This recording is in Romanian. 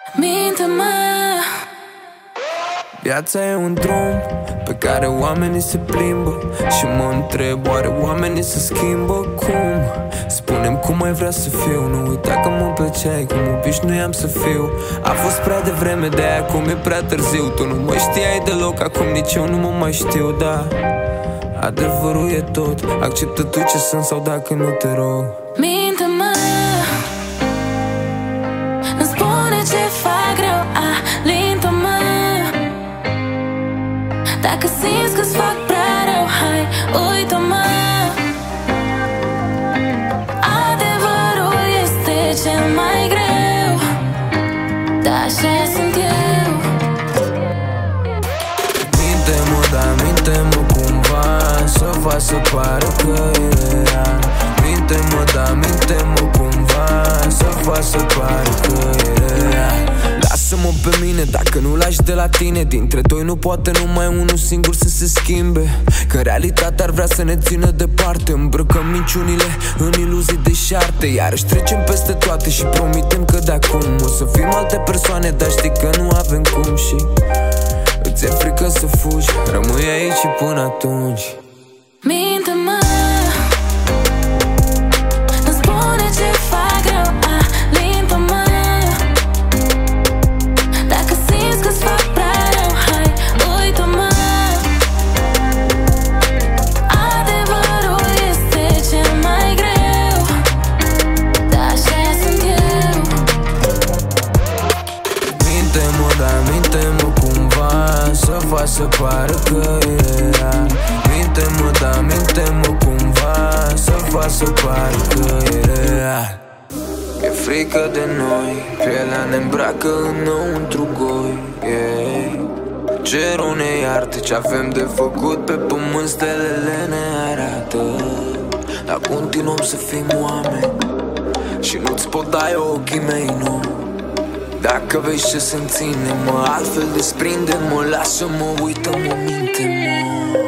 Minte-mă. Viața e un drum pe care oamenii se plimbă și mă întreb, oare oamenii se schimbă? Cum? Spune-mi cum ai vrea să fiu. Nu uita că mă plăceai, cum obișnuiam să fiu. A fost prea devreme, de-aia acum e prea târziu. Tu nu mă știai deloc, acum nici eu nu mă mai știu. Da, adevărul e tot. Acceptă tu ce sunt sau dacă nu, te rog. Minte-mă. Îmi spune ce fac rău, alintă-mă. Dacă simți că-ți fac prea rău, hai, uită-mă. Adevărul este cel mai greu, dar așa sunt eu. Minte-mă, da, minte-mă cumva, să fac să pară că e real. Minte-mă, da, minte-mă cumva, să fac să pară că e real. Lasă-mă pe mine dacă nu lași de la tine. Dintre doi nu poate numai unul singur să se schimbe. Că realitatea ar vrea să ne țină departe. Îmbrăcăm minciunile în iluzii deșarte. Iarăși trecem peste toate și promitem că de acum o să fim alte persoane, dar știi că nu avem cum. Și îți e frică să fugi, rămâi aici și până atunci. Minte-mă. Îmi spune ce fac rău, alintă-mă. Dacă simți că-ți fac prea rău, hai, uită-mă. Adevărul este cel mai greu, dar așa sunt eu. Minte-mă, da, minte-mă cumva, să fac să pară că e real. Minte-mă, da, minte-mă cumva, să fac să pară că e real. E frică de noi, pielea ne îmbracă înăuntru goi, yeah. Cerul ne iartă, ce avem de făcut pe pământ, stelele ne arată. Dar continuăm să fim oameni și nu-ți pot da eu ochii mei, nu. Dacă vezi ce se-mi ține, mă, altfel desprinde-mă, lasă-mă, uită-mă, minte-mă.